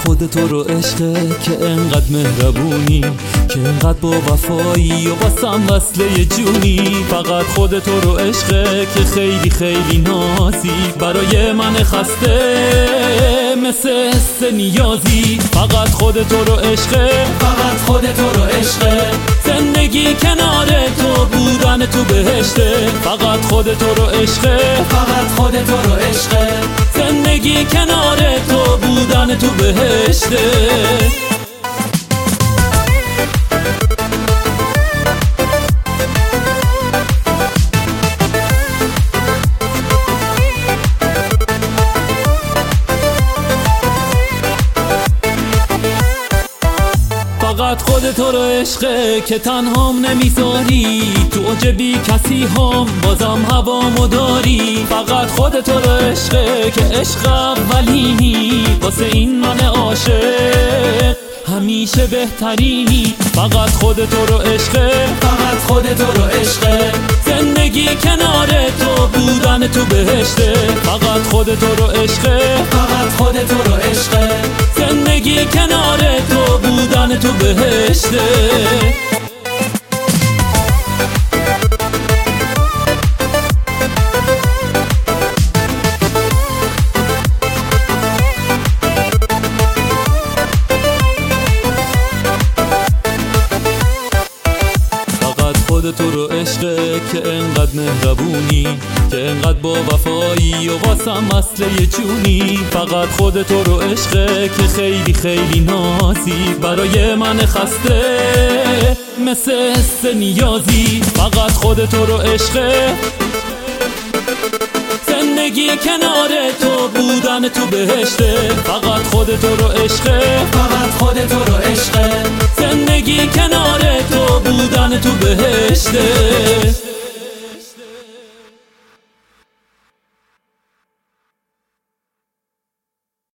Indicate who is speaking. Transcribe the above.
Speaker 1: خود تو رو عشقه که انقدر مهربونی، که انقدر با وفایی و باسم وصله جونی. فقط خود تو رو عشقه که خیلی خیلی نازی، برای من خسته مثل حس نیازی. فقط خود تو رو عشقه، فقط خود تو رو عشقه، زندگی کنار تو بودن تو بهشته. فقط خود تو رو عشقه، فقط خود تو رو عشقه، زندگی کنار تو بودن تو بهشته. فقط خود تو رو عشقه که تنهام نمیذاری، تو عجبی کسی هم بازم هوامو داری. فقط خود تو رو عشقه که عشق اولینی، واسه این من عاشق همیشه بهترینی. فقط خود تو رو عشقه، فقط خود تو رو عشقه، زندگی کنار تو بودن تو بهشته. فقط خود تو رو عشقه، فقط خود تو رو عشقه، زندگی کنار تو بودن تو بهشته. خود تو رو عشقه که انقدر مهربونی، که انقدر با وفایی و واسم وصله جونی. فقط خود تو رو عشقه که خیلی خیلی نازی، برای من خسته مثل حس نیازی. فقط خود تو رو عشقه، زندگی کنار تو بودن تو بهشته. فقط خود تو رو عشقه، فقط خود تو رو عشقه، زندگی کنار تو بودن تو بهشته.